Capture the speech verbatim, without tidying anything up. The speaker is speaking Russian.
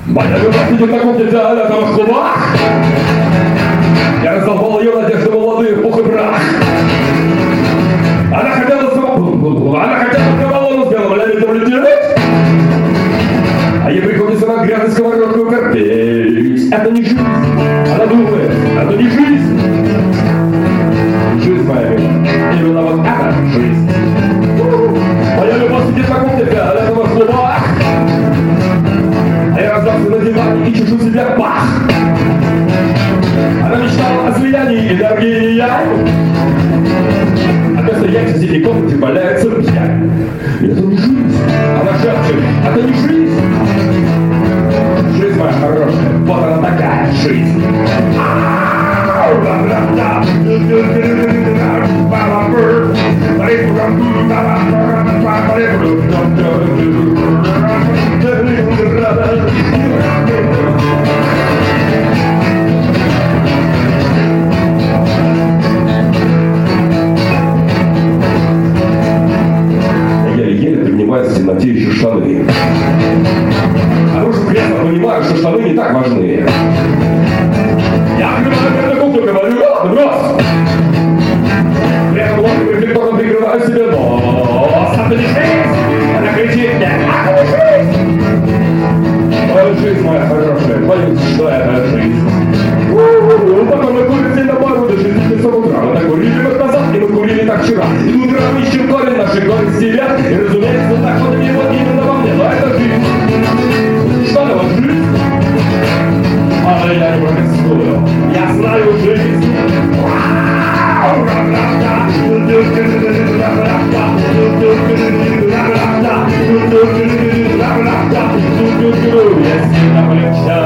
Моя любовь идет на кухне туалетного клуба. Я раздолбал ее надежды молодые в пух и прах. Она хотела свободу, она хотела кавалону с белым лямитом лететь. А ей приходится на грязной сковородку терпеть. Это не жизнь. Она думает, это не жизнь. Жизнь моя милая, именно вот это жизнь. Моя любовь сидит на кухне туалетного клуба. А я раздался на диване и чешу себе пах. Она мечтала о слиянии энергии и я. А вместо яйца в синей комнате валяется пьянь. И это не жизнь. Она шепчет, это не жизнь. Жизнь моя хорошая, вот она такая жизнь. Я еле принимаю в темноте еще штаны. А уже прекрасно понимаю, что штаны не так важны. Я открываю кухню, говорю, ладно, брось! При этом лодкой рефлектором прикрываю себе нос. А ты не жизнь! Она кричит мне, а ты не жизнь! Ой, жизнь моя хорошая, боюсь, что это жизнь. У-у-у, потом мы курим на пару до шести часов утра. Мы так курили год назад, и мы курили так вчера. И утром ищем корень, наши корень в себе. И, разумеется, находим его именно во мне. Но это жизнь. Что это вот жизнь? А я не протестую. Я знаю жизнь. Я сильно полегчал.